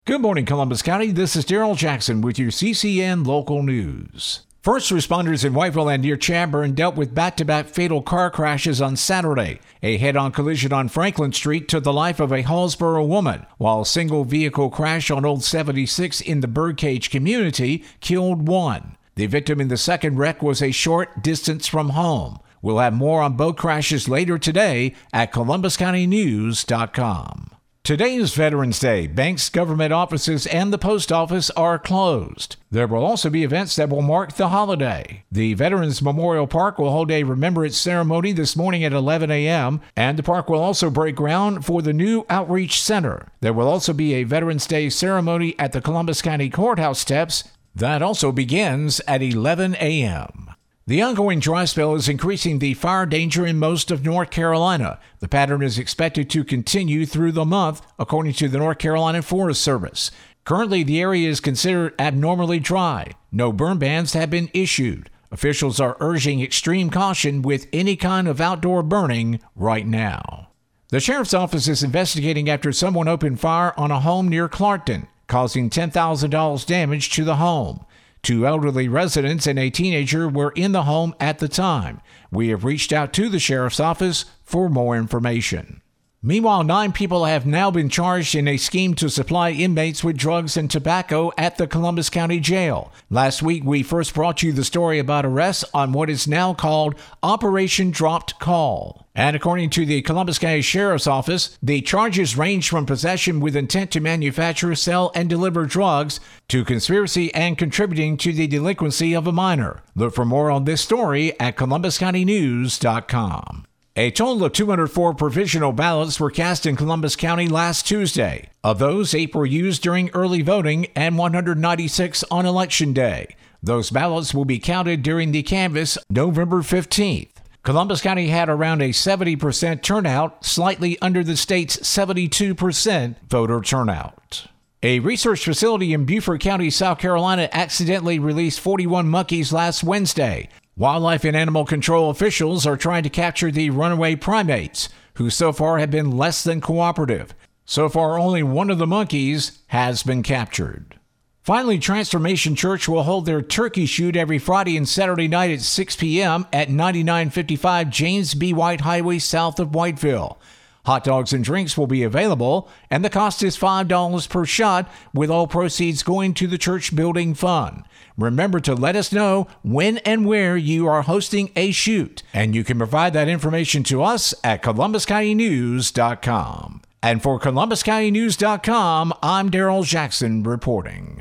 Good morning, Columbus County. This is Daryl Jackson with your CCN Local News. First responders in Whiteville and near Chadbourn dealt with back-to-back fatal car crashes on Saturday. A head-on collision on Franklin Street took the life of a Hallsboro woman, while a single vehicle crash on Old 76 in the Birdcage community killed one. The victim in the second wreck was a short distance from home. We'll have more on both crashes later today at columbuscountynews.com. Today is Veterans Day. Banks, government offices, and the post office are closed. There will also be events that will mark the holiday. The Veterans Memorial Park will hold a remembrance ceremony this morning at 11 a.m., and the park will also break ground for the new Outreach Center. There will also be a Veterans Day ceremony at the Columbus County Courthouse steps. That also begins at 11 a.m. The ongoing dry spell is increasing the fire danger in most of North Carolina. The pattern is expected to continue through the month, according to the North Carolina Forest Service. Currently, the area is considered abnormally dry. No burn bans have been issued. Officials are urging extreme caution with any kind of outdoor burning right now. The Sheriff's Office is investigating after someone opened fire on a home near Clarkton, causing $10,000 damage to the home. 2 elderly residents and a teenager were in the home at the time. We have reached out to the Sheriff's Office for more information. Meanwhile, 9 people have now been charged in a scheme to supply inmates with drugs and tobacco at the Columbus County Jail. Last week, we first brought you the story about arrests on what is now called Operation Dropped Call. And according to the Columbus County Sheriff's Office, the charges range from possession with intent to manufacture, sell, and deliver drugs to conspiracy and contributing to the delinquency of a minor. Look for more on this story at columbuscountynews.com. A total of 204 provisional ballots were cast in Columbus County last Tuesday. Of those, 8 were used during early voting and 196 on Election Day. Those ballots will be counted during the canvass November 15th. Columbus County had around a 70% turnout, slightly under the state's 72% voter turnout. A research facility in Beaufort County, South Carolina, accidentally released 41 monkeys last Wednesday. Wildlife and animal control officials are trying to capture the runaway primates, who so far have been less than cooperative. So far, only one of the monkeys has been captured. Finally, Transformation Church will hold their turkey shoot every Friday and Saturday night at 6 p.m. at 9955 James B. White Highway south of Whiteville. Hot dogs and drinks will be available, and the cost is $5 per shot, with all proceeds going to the church building fund. Remember to let us know when and where you are hosting a shoot, and you can provide that information to us at columbuscountynews.com. And for columbuscountynews.com, I'm Daryl Jackson reporting.